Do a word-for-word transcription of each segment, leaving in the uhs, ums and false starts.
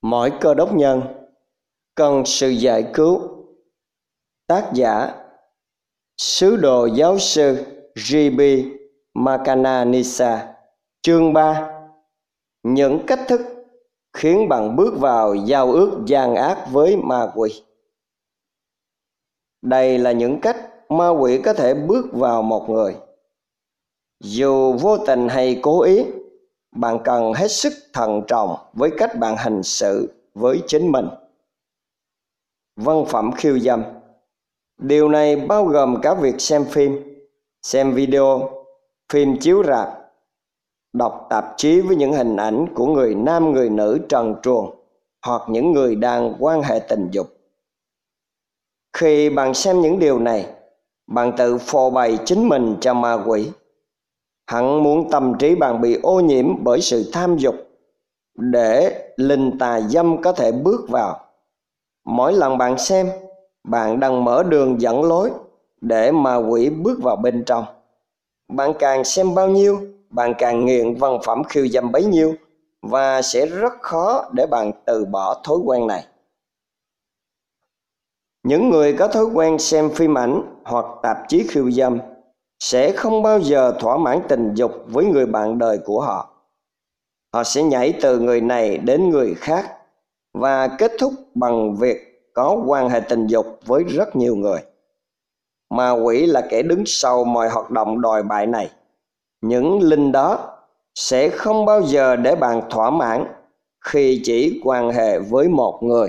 Mỗi cơ đốc nhân cần sự giải cứu. Tác giả: Sứ đồ giáo sư giê bê Makananisa. Chương ba: Những cách thức khiến bạn bước vào giao ước gian ác với ma quỷ. Đây là những cách ma quỷ có thể bước vào một người. Dù vô tình hay cố ý, bạn cần hết sức thận trọng với cách bạn hành xử với chính mình. Văn phẩm khiêu dâm. Điều này bao gồm cả việc xem phim, xem video, phim chiếu rạp, đọc tạp chí với những hình ảnh của người nam người nữ trần truồng hoặc những người đang quan hệ tình dục. Khi bạn xem những điều này, bạn tự phô bày chính mình cho ma quỷ. Hắn muốn tâm trí bạn bị ô nhiễm bởi sự tham dục, để linh tà dâm có thể bước vào. Mỗi lần bạn xem, bạn đang mở đường dẫn lối để ma quỷ bước vào bên trong. Bạn càng xem bao nhiêu, bạn càng nghiện văn phẩm khiêu dâm bấy nhiêu, và sẽ rất khó để bạn từ bỏ thói quen này. Những người có thói quen xem phim ảnh hoặc tạp chí khiêu dâm sẽ không bao giờ thỏa mãn tình dục với người bạn đời của họ. Họ sẽ nhảy từ người này đến người khác và kết thúc bằng việc có quan hệ tình dục với rất nhiều người. Ma quỷ là kẻ đứng sau mọi hoạt động đồi bại này. Những linh đó sẽ không bao giờ để bạn thỏa mãn khi chỉ quan hệ với một người.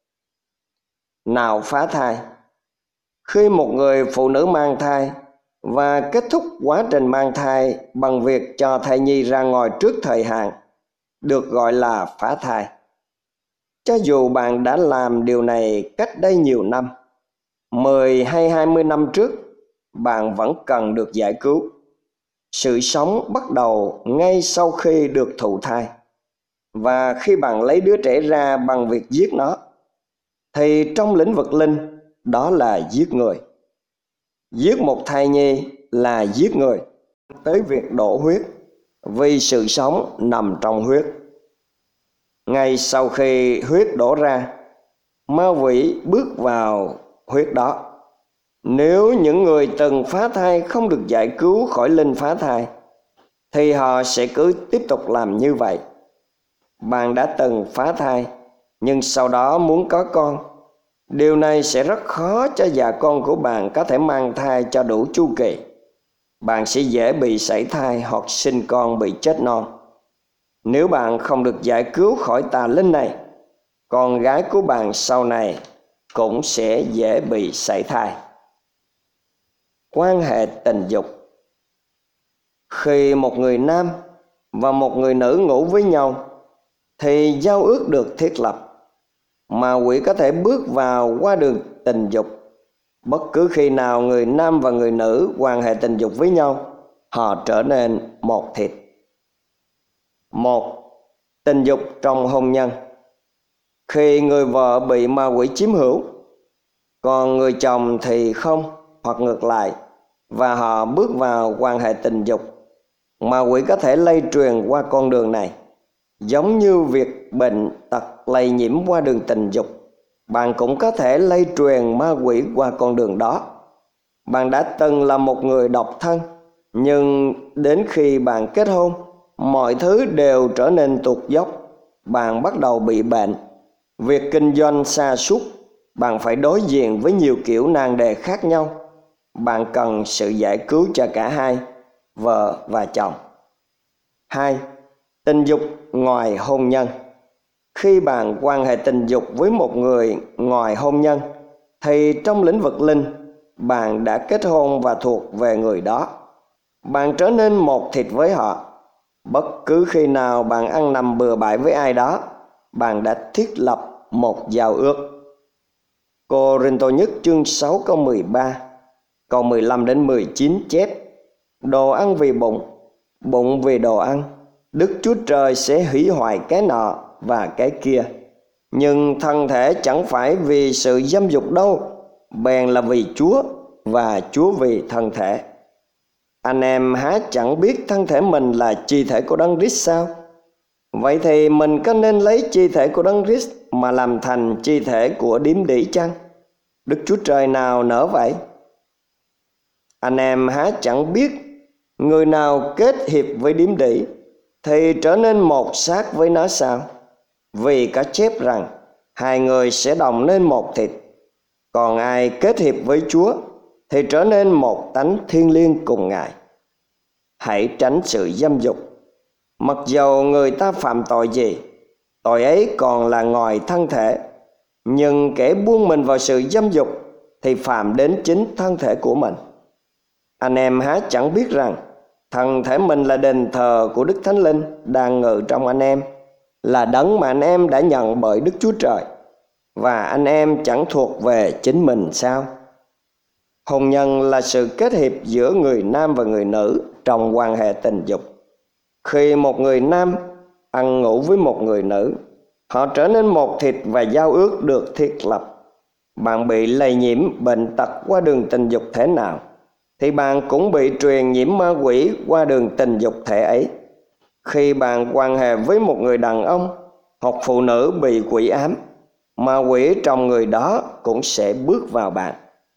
Nào phá thai. Khi một người phụ nữ mang thai và kết thúc quá trình mang thai bằng việc cho thai nhi ra ngoài trước thời hạn, được gọi là phá thai. Cho dù bạn đã làm điều này cách đây nhiều năm, mười hay hai mươi năm trước, bạn vẫn cần được giải cứu. Sự sống bắt đầu ngay sau khi được thụ thai. Và khi bạn lấy đứa trẻ ra bằng việc giết nó, thì trong lĩnh vực linh, đó là giết người. Giết một thai nhi là giết người, tới việc đổ huyết, vì sự sống nằm trong huyết. Ngay sau khi huyết đổ ra, ma quỷ bước vào huyết đó. Nếu những người từng phá thai không được giải cứu khỏi linh phá thai, thì họ sẽ cứ tiếp tục làm như vậy. Bạn đã từng phá thai, nhưng sau đó muốn có con. Điều này sẽ rất khó cho dạ con của bạn có thể mang thai cho đủ chu kỳ. Bạn sẽ dễ bị sảy thai hoặc sinh con bị chết non. Nếu bạn không được giải cứu khỏi tà linh này, con gái của bạn sau này cũng sẽ dễ bị sảy thai. Quan hệ tình dục. Khi một người nam và một người nữ ngủ với nhau, thì giao ước được thiết lập. Ma quỷ có thể bước vào qua đường tình dục. Bất cứ khi nào người nam và người nữ quan hệ tình dục với nhau, họ trở nên một thịt. Một. Tình dục trong hôn nhân. Khi người vợ bị ma quỷ chiếm hữu, còn người chồng thì không, hoặc ngược lại, và họ bước vào quan hệ tình dục, ma quỷ có thể lây truyền qua con đường này. Giống như việc bệnh tật lây nhiễm qua đường tình dục, bạn cũng có thể lây truyền ma quỷ qua con đường đó. Bạn đã từng là một người độc thân, nhưng đến khi bạn kết hôn, mọi thứ đều trở nên tụt dốc. Bạn bắt đầu bị bệnh. Việc kinh doanh sa sút, bạn phải đối diện với nhiều kiểu nan đề khác nhau. Bạn cần sự giải cứu cho cả hai, vợ và chồng. Hai. Tình dục ngoài hôn nhân. Khi bạn quan hệ tình dục với một người ngoài hôn nhân, thì trong lĩnh vực linh, bạn đã kết hôn và thuộc về người đó. Bạn trở nên một thịt với họ. Bất cứ khi nào bạn ăn nằm bừa bãi với ai đó, bạn đã thiết lập một giao ước. Cô-rinh-tô nhất chương sáu câu mười ba, câu mười lăm đến mười chín chép: Đồ ăn vì bụng, bụng vì đồ ăn. Đức Chúa Trời sẽ hủy hoại cái nọ và cái kia. Nhưng thân thể chẳng phải vì sự dâm dục đâu, bèn là vì Chúa, và Chúa vì thân thể. Anh em há chẳng biết thân thể mình là chi thể của Đấng Christ sao? Vậy thì mình có nên lấy chi thể của Đấng Christ mà làm thành chi thể của điếm đỉ chăng? Đức Chúa Trời nào nỡ vậy? Anh em há chẳng biết người nào kết hiệp với điếm đỉ thì trở nên một xác với nó sao? Vì có chép rằng hai người sẽ đồng nên một thịt. Còn ai kết hiệp với Chúa thì trở nên một tánh thiêng liêng cùng Ngài. Hãy tránh sự dâm dục. Mặc dầu người ta phạm tội gì, tội ấy còn là ngoài thân thể, nhưng kẻ buông mình vào sự dâm dục thì phạm đến chính thân thể của mình. Anh em há chẳng biết rằng thân thể mình là đền thờ của Đức Thánh Linh đang ngự trong anh em, là đấng mà anh em đã nhận bởi Đức Chúa Trời, và anh em chẳng thuộc về chính mình sao? Hôn nhân là sự kết hiệp giữa người nam và người nữ trong quan hệ tình dục. Khi một người nam ăn ngủ với một người nữ, họ trở nên một thịt và giao ước được thiết lập. Bạn bị lây nhiễm bệnh tật qua đường tình dục thể nào, thì bạn cũng bị truyền nhiễm ma quỷ qua đường tình dục thể ấy. Khi bạn quan hệ với một người đàn ông hoặc phụ nữ bị quỷ ám, ma quỷ trong người đó cũng sẽ bước vào bạn.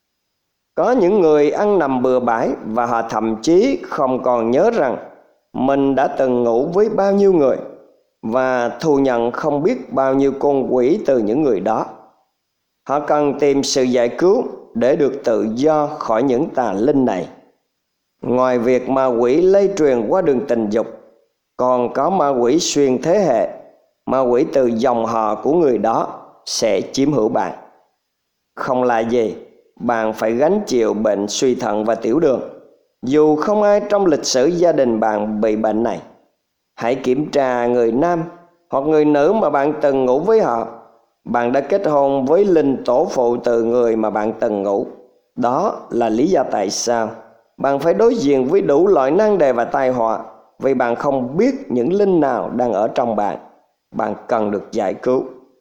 Có những người ăn nằm bừa bãi và họ thậm chí không còn nhớ rằng mình đã từng ngủ với bao nhiêu người và thu nhận không biết bao nhiêu con quỷ từ những người đó. Họ cần tìm sự giải cứu để được tự do khỏi những tà linh này. Ngoài việc ma quỷ lây truyền qua đường tình dục, còn có ma quỷ xuyên thế hệ. Ma quỷ từ dòng họ của người đó sẽ chiếm hữu bạn. Không là gì, bạn phải gánh chịu bệnh suy thận và tiểu đường, dù không ai trong lịch sử gia đình bạn bị bệnh này. Hãy kiểm tra người nam hoặc người nữ mà bạn từng ngủ với họ. Bạn đã kết hôn với linh tổ phụ từ người mà bạn từng ngủ. Đó là lý do tại sao bạn phải đối diện với đủ loại nan đề và tai họa, vì bạn không biết những linh nào đang ở trong bạn. Bạn cần được giải cứu.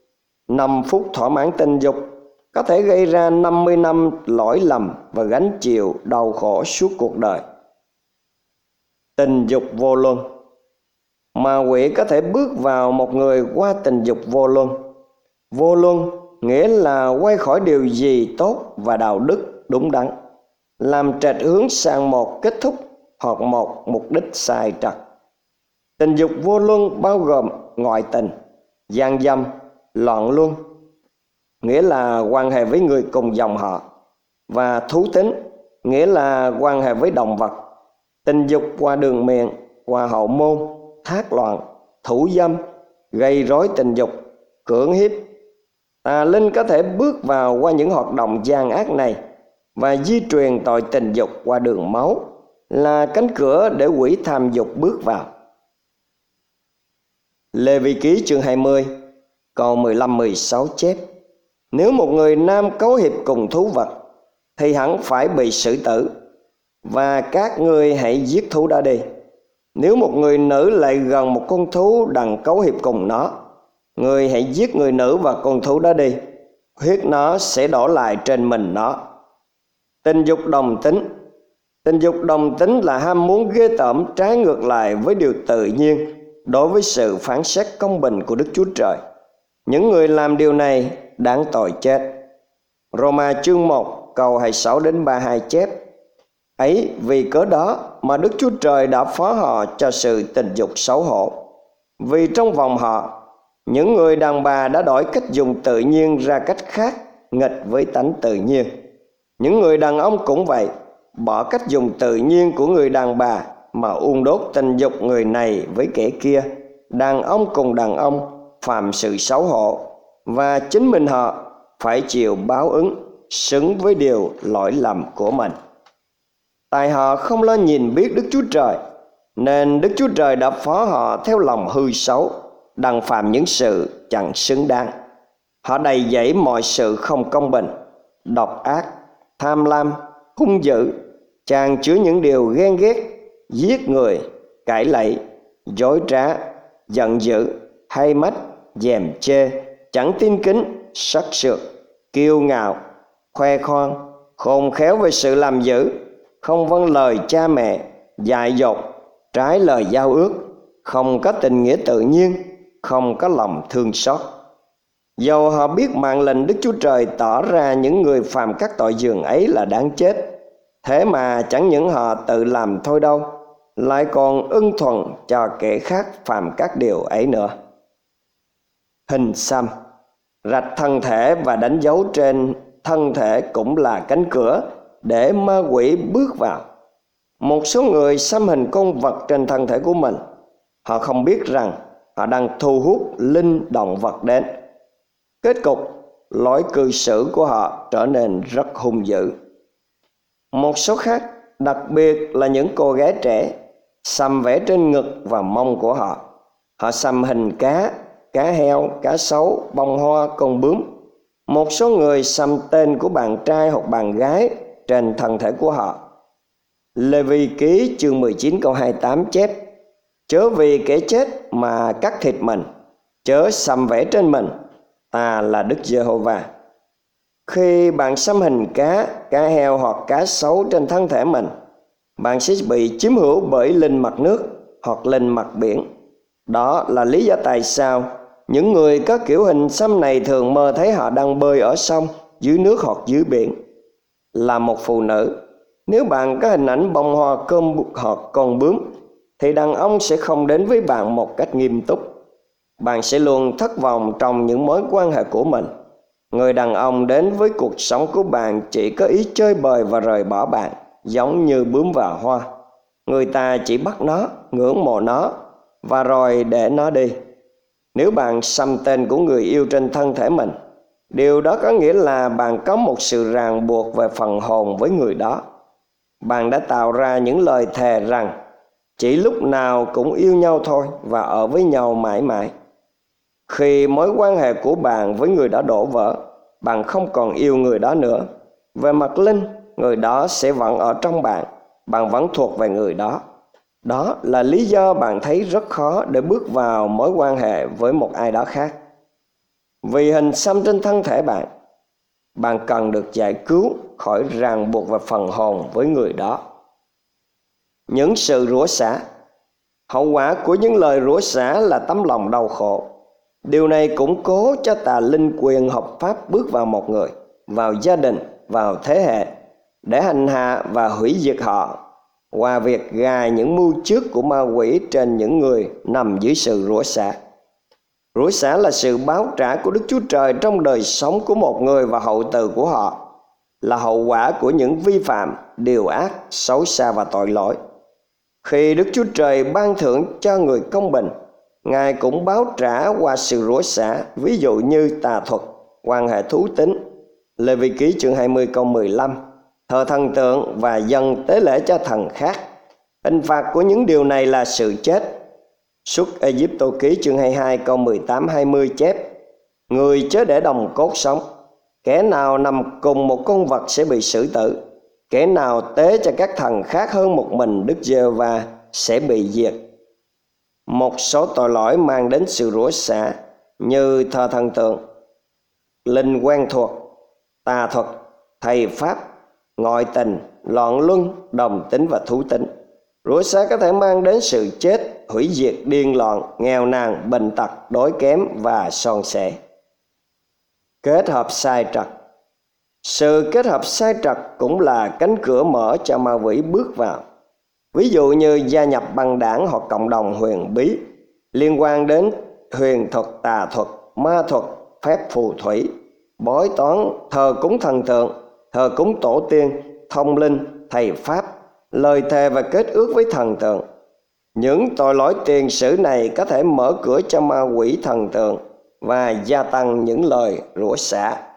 Năm phút thỏa mãn tình dục có thể gây ra năm mươi năm lỗi lầm và gánh chịu đau khổ suốt cuộc đời. Tình dục vô luân. Ma quỷ có thể bước vào một người qua tình dục vô luân. Vô luân nghĩa là quay khỏi điều gì tốt và đạo đức đúng đắn, làm trạch hướng sang một kết thúc hoặc một mục đích sai trật. Tình dục vô luân bao gồm ngoại tình, gian dâm, loạn luân, nghĩa là quan hệ với người cùng dòng họ, và thú tính, nghĩa là quan hệ với động vật. Tình dục qua đường miệng, qua hậu môn, thác loạn, thủ dâm, gây rối tình dục, cưỡng hiếp. Tà linh có thể bước vào qua những hoạt động gian ác này và di truyền tội tình dục qua đường máu, là cánh cửa để quỷ tham dục bước vào. Lê Vi Ký chương hai mươi câu mười lăm mười sáu chép: Nếu một người nam cấu hiệp cùng thú vật thì hẳn phải bị xử tử, và các ngươi hãy giết thú đó đi. Nếu một người nữ lại gần một con thú đặng cấu hiệp cùng nó, ngươi hãy giết người nữ và con thú đó đi, huyết nó sẽ đổ lại trên mình nó. Tình dục đồng tính. Tình dục đồng tính là ham muốn ghê tởm trái ngược lại với điều tự nhiên đối với sự phán xét công bình của Đức Chúa Trời. Những người làm điều này đáng tội chết. Roma chương một câu hai mươi sáu đến ba mươi hai chép: Ấy vì cớ đó mà Đức Chúa Trời đã phó họ cho sự tình dục xấu hổ. Vì trong vòng họ, những người đàn bà đã đổi cách dùng tự nhiên ra cách khác, nghịch với tánh tự nhiên. Những người đàn ông cũng vậy, bỏ cách dùng tự nhiên của người đàn bà mà uôn đốt tình dục người này với kẻ kia. Đàn ông cùng đàn ông phạm sự xấu hổ, và chính mình họ phải chịu báo ứng xứng với điều lỗi lầm của mình. Tại họ không lo nhìn biết Đức Chúa Trời, nên Đức Chúa Trời đã phó họ theo lòng hư xấu, đặng phạm những sự chẳng xứng đáng. Họ đầy dẫy mọi sự không công bình, độc ác, tham lam, hung dữ, tràn chứa những điều ghen ghét, giết người, cãi lẫy, dối trá, giận dữ, hay mách, dèm chê, chẳng tin kính, sắc sược, kiêu ngạo, khoe khoang, khôn khéo về sự làm dữ, không vâng lời cha mẹ, dại dột, trái lời giao ước, không có tình nghĩa tự nhiên, không có lòng thương xót. Dầu họ biết mạng lệnh Đức Chúa Trời tỏ ra những người phạm các tội dường ấy là đáng chết, thế mà chẳng những họ tự làm thôi đâu, lại còn ưng thuận cho kẻ khác phạm các điều ấy nữa. Hình xăm, rạch thân thể và đánh dấu trên thân thể cũng là cánh cửa để ma quỷ bước vào. Một số người xăm hình con vật trên thân thể của mình. Họ không biết rằng họ đang thu hút linh động vật đến. Kết cục, lối cư xử của họ trở nên rất hung dữ. Một số khác, đặc biệt là những cô gái trẻ, xăm vẽ trên ngực và mông của họ. Họ xăm hình cá, cá heo, cá sấu, bông hoa, con bướm. Một số người xăm tên của bạn trai hoặc bạn gái trên thân thể của họ. Lê Vi Ký chương mười chín câu hai mươi tám chép: chớ vì kẻ chết mà cắt thịt mình, chớ xăm vẽ trên mình, ta là Đức Giê-hô-va. Khi bạn xăm hình cá, cá heo hoặc cá sấu trên thân thể mình, bạn sẽ bị chiếm hữu bởi linh mặt nước hoặc linh mặt biển. Đó là lý do tại sao những người có kiểu hình xăm này thường mơ thấy họ đang bơi ở sông, dưới nước hoặc dưới biển. Là một phụ nữ, nếu bạn có hình ảnh bông hoa cơm hoặc con bướm, thì đàn ông sẽ không đến với bạn một cách nghiêm túc. Bạn sẽ luôn thất vọng trong những mối quan hệ của mình. Người đàn ông đến với cuộc sống của bạn chỉ có ý chơi bời và rời bỏ bạn, giống như bướm và hoa. Người ta chỉ bắt nó, ngưỡng mộ nó và rồi để nó đi. Nếu bạn xăm tên của người yêu trên thân thể mình, điều đó có nghĩa là bạn có một sự ràng buộc về phần hồn với người đó. Bạn đã tạo ra những lời thề rằng chỉ lúc nào cũng yêu nhau thôi và ở với nhau mãi mãi. Khi mối quan hệ của bạn với người đó đổ vỡ, bạn không còn yêu người đó nữa. Về mặt linh, người đó sẽ vẫn ở trong bạn, bạn vẫn thuộc về người đó. Đó là lý do bạn thấy rất khó để bước vào mối quan hệ với một ai đó khác. Vì hình xăm trên thân thể bạn, bạn cần được giải cứu khỏi ràng buộc và phần hồn với người đó. Những sự rủa xả. Hậu quả của những lời rủa xả là tấm lòng đau khổ. Điều này củng cố cho tà linh quyền hợp pháp bước vào một người, vào gia đình, vào thế hệ, để hành hạ và hủy diệt họ, qua việc gài những mưu trước của ma quỷ trên những người nằm dưới sự rủa xả. Rủa xả là sự báo trả của Đức Chúa Trời trong đời sống của một người và hậu từ của họ, là hậu quả của những vi phạm, điều ác, xấu xa và tội lỗi. Khi Đức Chúa Trời ban thưởng cho người công bình, Ngài cũng báo trả qua sự rủa xả, ví dụ như tà thuật, quan hệ thú tính, Lê Vi Ký chương hai mươi câu mười lăm, thờ thần tượng và dâng tế lễ cho thần khác. Hình phạt của những điều này là sự chết. Xuất Ê-díp-tô ký chương hai mươi hai câu mười tám hai mươi chép: người chớ để đồng cốt sống, kẻ nào nằm cùng một con vật sẽ bị xử tử, kẻ nào tế cho các thần khác hơn một mình Đức Giê-hô-va sẽ bị diệt. Một số tội lỗi mang đến sự rủa xả như thờ thần tượng, linh quen thuộc, tà thuật, thầy pháp, ngoại tình, loạn luân, đồng tính và thú tính. Rủa xả có thể mang đến sự chết, hủy diệt, điên loạn, nghèo nàn, bệnh tật, đói kém và son sẻ. Kết hợp sai trật. Sự kết hợp sai trật cũng là cánh cửa mở cho ma quỷ bước vào. Ví dụ như gia nhập băng đảng hoặc cộng đồng huyền bí liên quan đến huyền thuật, tà thuật, ma thuật, phép phù thủy, bói toán, thờ cúng thần tượng, thờ cúng tổ tiên, thông linh, thầy pháp, lời thề và kết ước với thần tượng. Những tội lỗi tiền sử này có thể mở cửa cho ma quỷ thần tượng và gia tăng những lời rủa xả.